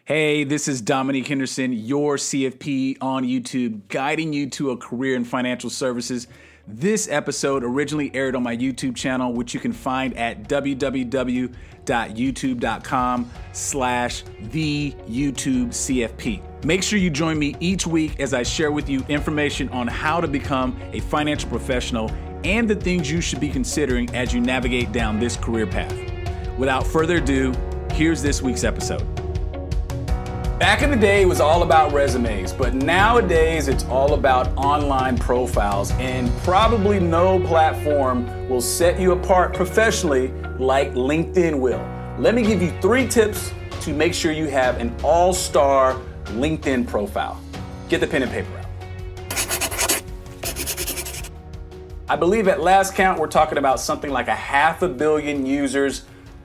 Hey, this is Dominique Henderson, your CFP on YouTube, guiding you to a career in financial services. This episode originally aired on my YouTube channel, which you can find at www.youtube.com/theyoutubecfp. Make sure you join me each week as I share with you information on how to become a financial professional and the things you should be considering as you navigate down this career path. Without further ado, here's this week's episode. Back in the day, it was all about resumes, but nowadays it's all about online profiles, and probably no platform will set you apart professionally like LinkedIn will. Let me give you 3 tips to make sure you have an all-star LinkedIn profile. Get the pen and paper out. I believe at last count, we're talking about something like 500 million users,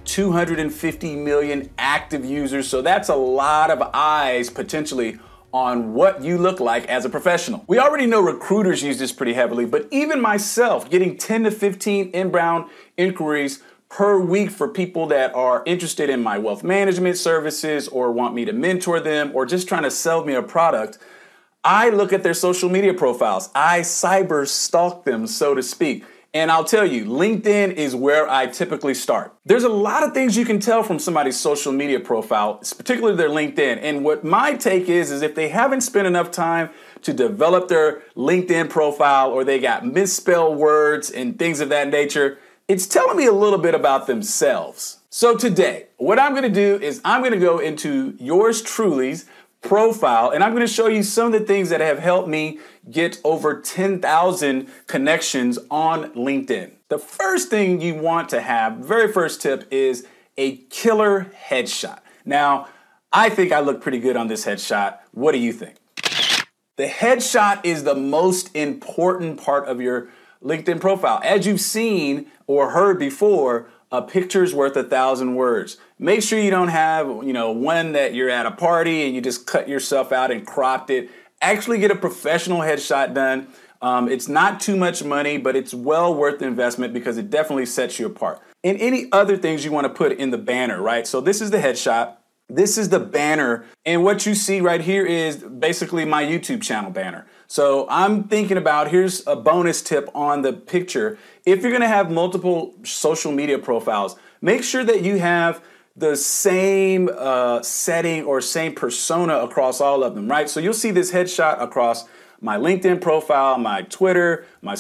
250 million active users. So that's a lot of eyes potentially on what you look like as a professional. We already know recruiters use this pretty heavily, but even myself, getting 10 to 15 inbound inquiries per week for people that are interested in my wealth management services or want me to mentor them or just trying to sell me a product, I look at their social media profiles. I cyber stalk them, so to speak. And I'll tell you, LinkedIn is where I typically start. There's a lot of things you can tell from somebody's social media profile, particularly their LinkedIn. And what my take is if they haven't spent enough time to develop their LinkedIn profile or they got misspelled words and things of that nature, it's telling me a little bit about themselves. So today, what I'm going to do is I'm going to go into yours truly's profile, and I'm going to show you some of the things that have helped me get over 10,000 connections on LinkedIn. The first thing you want to have, very first tip, is a killer headshot. Now, I think I look pretty good on this headshot. What do you think? The headshot is the most important part of your LinkedIn profile. As you've seen or heard before, a picture's worth 1,000 words. Make sure you don't have, one that you're at a party and you just cut yourself out and cropped it. Actually get a professional headshot done. It's not too much money, but it's well worth the investment because it definitely sets you apart. And any other things you want to put in the banner, right? So this is the headshot. This is the banner. And what you see right here is basically my YouTube channel banner. So I'm thinking about, here's a bonus tip on the picture. If you're going to have multiple social media profiles, make sure that you have the same setting or same persona across all of them, right? So you'll see this headshot across my LinkedIn profile, my Twitter, my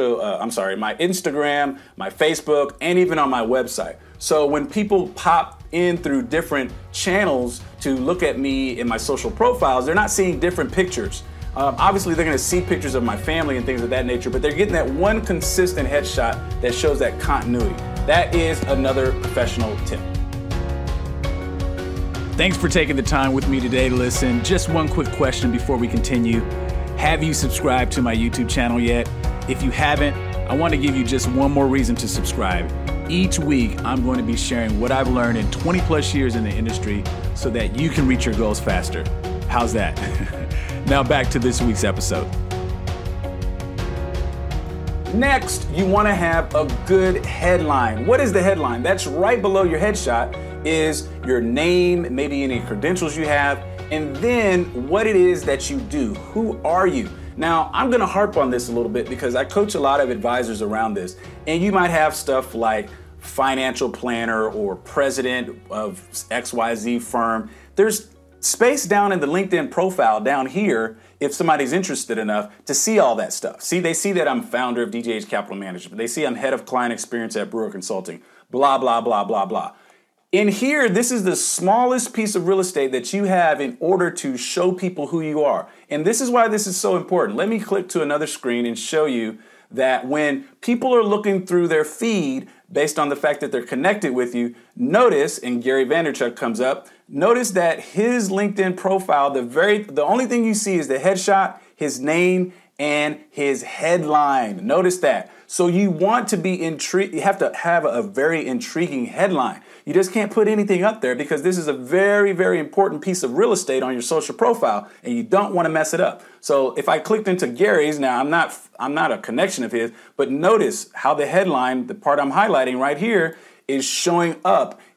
Instagram, my Facebook, and even on my website. So when people pop in through different channels to look at me in my social profiles, they're not seeing different pictures. Obviously, they're going to see pictures of my family and things of that nature, but they're getting that one consistent headshot that shows that continuity. That is another professional tip. Thanks for taking the time with me today to listen. Just one quick question before we continue. Have you subscribed to my YouTube channel yet? If you haven't, I want to give you just one more reason to subscribe. Each week, I'm going to be sharing what I've learned in 20 plus years in the industry so that you can reach your goals faster. How's that? Now back to this week's episode. Next, you want to have a good headline. What is the headline? That's right below your headshot is your name, maybe any credentials you have, and then what it is that you do. Who are you? Now, I'm going to harp on this a little bit because I coach a lot of advisors around this, and you might have stuff like financial planner or president of XYZ firm. There's space down in the LinkedIn profile down here if somebody's interested enough to see all that stuff. See, they see that I'm founder of DJH Capital Management. They see I'm head of client experience at Brewer Consulting, blah, blah, blah, blah, blah. In here, this is the smallest piece of real estate that you have in order to show people who you are. And this is why this is so important. Let me click to another screen and show you that when people are looking through their feed based on the fact that they're connected with you, notice, and Gary Vaynerchuk comes up, notice that his LinkedIn profile, the only thing you see is the headshot, his name, and his headline. Notice that. So you want to be intrigued. You have to have a very intriguing headline. You just can't put anything up there because this is a very, very important piece of real estate on your social profile, and you don't want to mess it up. So if I clicked into Gary's, now I'm not a connection of his, but notice how the headline, the part I'm highlighting right here, is showing up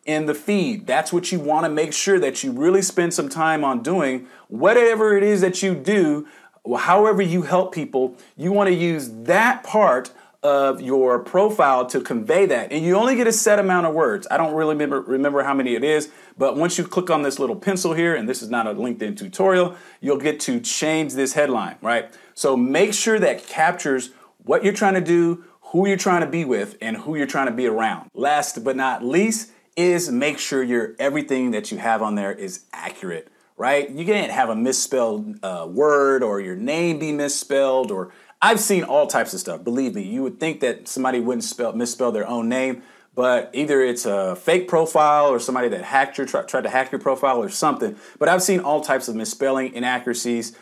in the feed. That's what you want to make sure that you really spend some time on doing. Whatever it is that you do, however you help people, you want to use that part of your profile to convey that. And you only get a set amount of words. I don't really remember how many it is, but once you click on this little pencil here, and this is not a LinkedIn tutorial, you'll get to change this headline, right? So make sure that captures what you're trying to do, who you're trying to be with, and who you're trying to be around. Last but not least is make sure everything that you have on there is accurate, right? You can't have a misspelled word or your name be misspelled, or I've seen all types of stuff. Believe me, you would think that somebody wouldn't misspell their own name, but either it's a fake profile or somebody that tried to hack your profile or something. But I've seen all types of misspelling, inaccuracies.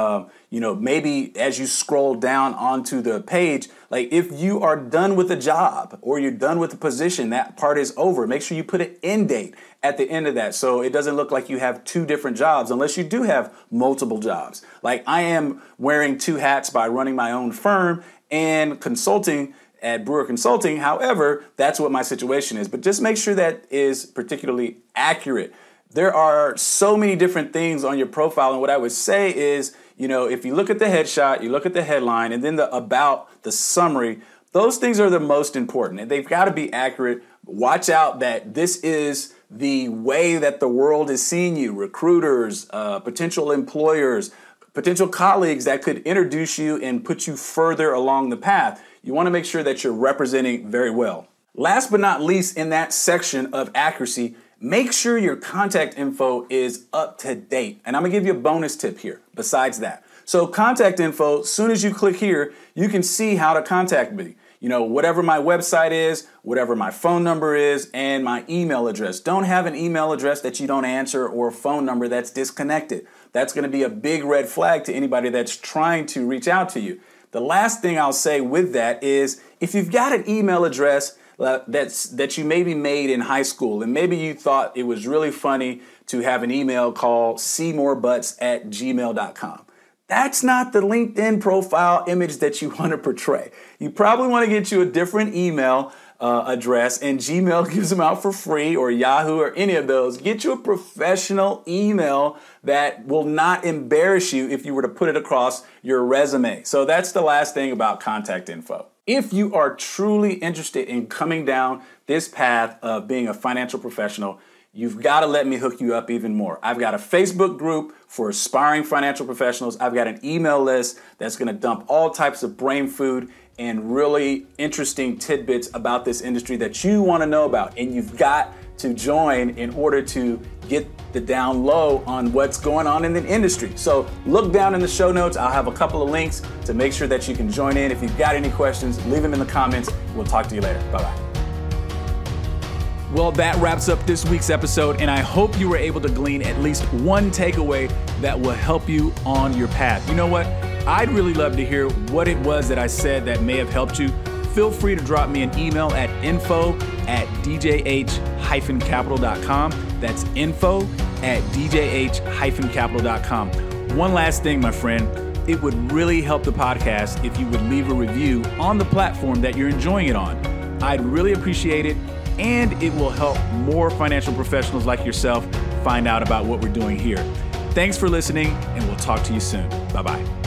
Maybe as you scroll down onto the page, like if you are done with a job or you're done with a position, that part is over. Make sure you put an end date at the end of that so it doesn't look like you have two different jobs unless you do have multiple jobs. Like I am wearing two hats by running my own firm and consulting at Brewer Consulting. However, that's what my situation is. But just make sure that is particularly accurate. There are so many different things on your profile. And what I would say is, if you look at the headshot, you look at the headline, and then the about, the summary, those things are the most important. And they've got to be accurate. Watch out that this is the way that the world is seeing you. Recruiters, potential employers, potential colleagues that could introduce you and put you further along the path. You want to make sure that you're representing very well. Last but not least, in that section of accuracy, make sure your contact info is up to date. And I'm going to give you a bonus tip here besides that. So contact info, as soon as you click here, you can see how to contact me. Whatever my website is, whatever my phone number is, and my email address. Don't have an email address that you don't answer or a phone number that's disconnected. That's going to be a big red flag to anybody that's trying to reach out to you. The last thing I'll say with that is if you've got an email address that you maybe made in high school, and maybe you thought it was really funny to have an email called cmorebutts@gmail.com. That's not the LinkedIn profile image that you want to portray. You probably want to get you a different email address, and Gmail gives them out for free, or Yahoo, or any of those. Get you a professional email that will not embarrass you if you were to put it across your resume. So that's the last thing about contact info. If you are truly interested in coming down this path of being a financial professional, you've got to let me hook you up even more. I've got a Facebook group for aspiring financial professionals. I've got an email list that's going to dump all types of brain food and really interesting tidbits about this industry that you want to know about. And you've got to join in order to get the down low on what's going on in the industry. So look down in the show notes. I'll have a couple of links to make sure that you can join in. If you've got any questions, leave them in the comments. We'll talk to you later. Bye-bye. Well, that wraps up this week's episode, and I hope you were able to glean at least one takeaway that will help you on your path. You know what? I'd really love to hear what it was that I said that may have helped you. Feel free to drop me an email at info@djh-capital.com. That's info@djh-capital.com. One last thing, my friend. It would really help the podcast if you would leave a review on the platform that you're enjoying it on. I'd really appreciate it, and it will help more financial professionals like yourself find out about what we're doing here. Thanks for listening, and we'll talk to you soon. Bye-bye.